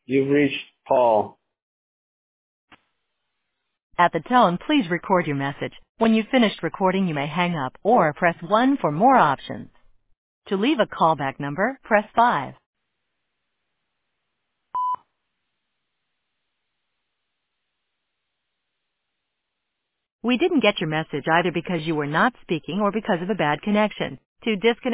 You've reached Paul. At the tone, please record your message. When you've finished recording, you may hang up or press 1 for more options. To leave a callback number, press 5. We didn't get your message either because you were not speaking or because of a bad connection. To disconnect